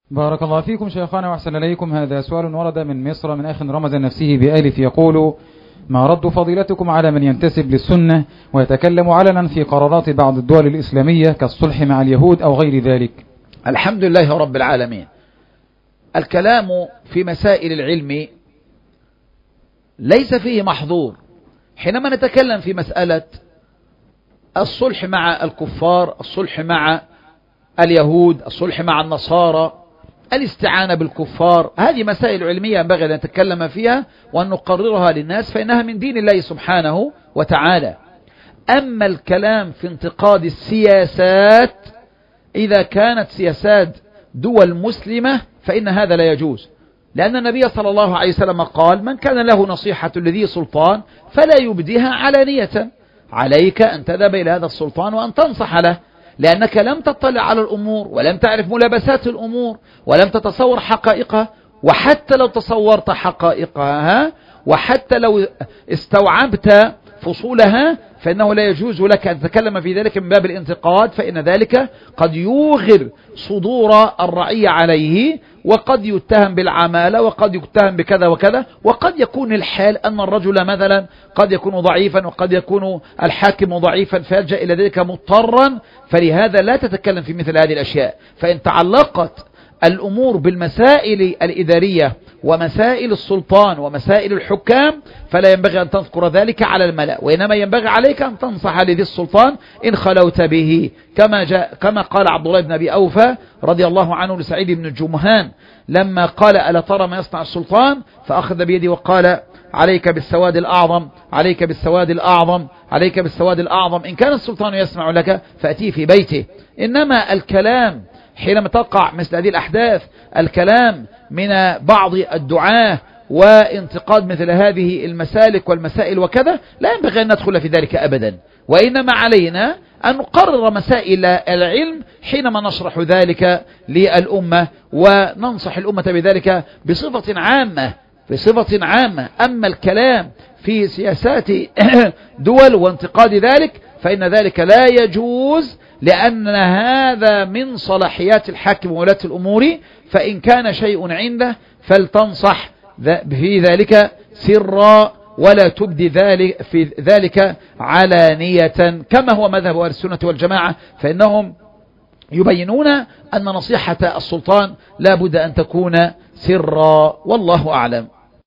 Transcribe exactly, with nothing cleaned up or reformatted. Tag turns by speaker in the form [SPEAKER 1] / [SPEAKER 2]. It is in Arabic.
[SPEAKER 1] بارك الله فيكم شيخنا وأحسن إليكم. هذا سؤال ورد من مصر من أخ رمز نفسه بألف يقول: ما رد فضيلتكم على من ينتسب للسنة ويتكلم علنا في قرارات بعض الدول الإسلامية كالصلح مع اليهود أو غير ذلك؟
[SPEAKER 2] الحمد لله رب العالمين. الكلام في مسائل العلم ليس فيه محظور. حينما نتكلم في مسألة الصلح مع الكفار، الصلح مع اليهود، الصلح مع النصارى، الاستعانة بالكفار، هذه مسائل علمية ينبغي أن نتكلم فيها وأن نقررها للناس، فإنها من دين الله سبحانه وتعالى. أما الكلام في انتقاد السياسات إذا كانت سياسات دول مسلمة فإن هذا لا يجوز، لأن النبي صلى الله عليه وسلم قال: من كان له نصيحة لذي سلطان فلا يبديها علانية. عليك أن تذهب إلى هذا السلطان وأن تنصح له، لأنك لم تطلع على الأمور ولم تعرف ملابسات الأمور ولم تتصور حقائقها. وحتى لو تصورت حقائقها وحتى لو استوعبت فصولها فإنه لا يجوز لك أن تتكلم في ذلك من باب الانتقاد، فإن ذلك قد يوغر صدور الرعية عليه، وقد يتهم بالعمالة، وقد يتهم بكذا وكذا، وقد يكون الحال أن الرجل مثلا قد يكون ضعيفا وقد يكون الحاكم ضعيفا فيلجأ إلى ذلك مضطرا. فلهذا لا تتكلم في مثل هذه الأشياء. فإن تعلقت الأمور بالمسائل الإدارية ومسائل السلطان ومسائل الحكام فلا ينبغي أن تذكر ذلك على الملأ، وإنما ينبغي عليك أن تنصح لذي السلطان إن خلوت به، كما جاء كما قال عبد الله بن أبي أوفى رضي الله عنه لسعيد بن الجمهان لما قال: ألا ترى ما يصنع السلطان؟ فأخذ بيدي وقال: عليك بالسواد الأعظم، عليك بالسواد الأعظم، عليك بالسواد الأعظم، إن كان السلطان يسمع لك فأتيه في بيته. إنما الكلام حينما تقع مثل هذه الأحداث، الكلام من بعض الدعاة وانتقاد مثل هذه المسالك والمسائل وكذا، لا ينبغي أن ندخل في ذلك أبدا، وإنما علينا أن نقرر مسائل العلم حينما نشرح ذلك للأمة وننصح الأمة بذلك بصفة عامة بصفة عامة. أما الكلام في سياسات دول وانتقاد ذلك فإن ذلك لا يجوز، لأن هذا من صلاحيات الحاكم وولاة الأمور، فإن كان شيء عنده فلتنصح في ذلك سرا ولا تبدي ذلك في ذلك علانية، كما هو مذهب أهل السنة والجماعة، فإنهم يبينون أن نصيحة السلطان لا بد أن تكون سرا، والله أعلم.